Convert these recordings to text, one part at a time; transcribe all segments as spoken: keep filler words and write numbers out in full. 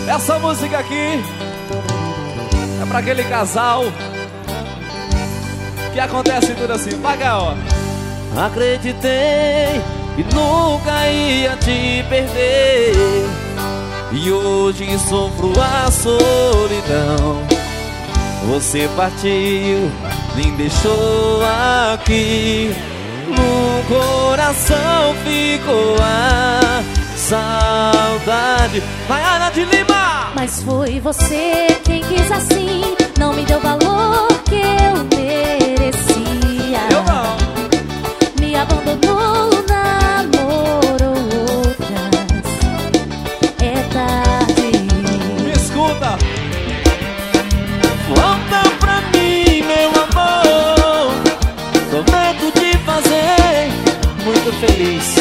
Essa música aqui é pra aquele casal que acontece tudo assim. Paga, ó. Acreditei que nunca ia te perder, e hoje sofro a solidão. Você partiu, me deixou aqui. No coração ficou a saudade. Maiara de Lima! Mas foi você quem quis assim, não me deu valor que eu merecia. Eu não. Me abandonou, namorou outras. É tarde. Me escuta. Volta pra mim, meu amor. Prometo te fazer muito feliz.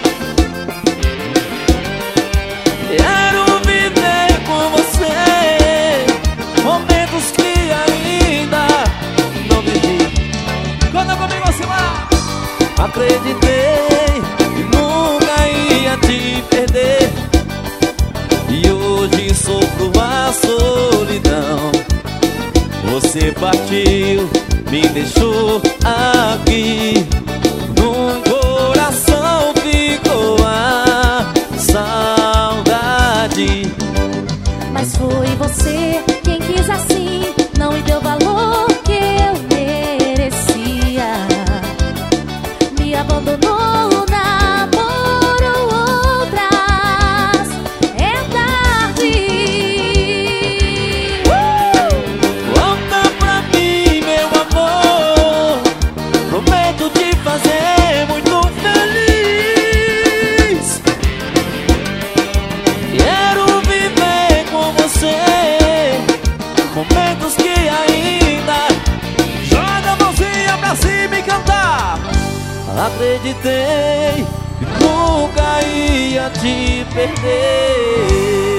Quero viver com você momentos que ainda não vivi. Conta comigo assim lá. Acreditei que nunca ia te perder, e hoje sofro a solidão. Você partiu, me deixou aqui. No coração ficou a saudade. Mas foi você quem quis assim, não me deu valor que eu merecia. Me abandonou, namorou outras. É tarde. Volta pra mim, meu amor. Prometo te fazer muito feliz. Quero viver com você momentos que ainda. Joga a mãozinha pra cima e cantar. Acreditei que nunca ia te perder.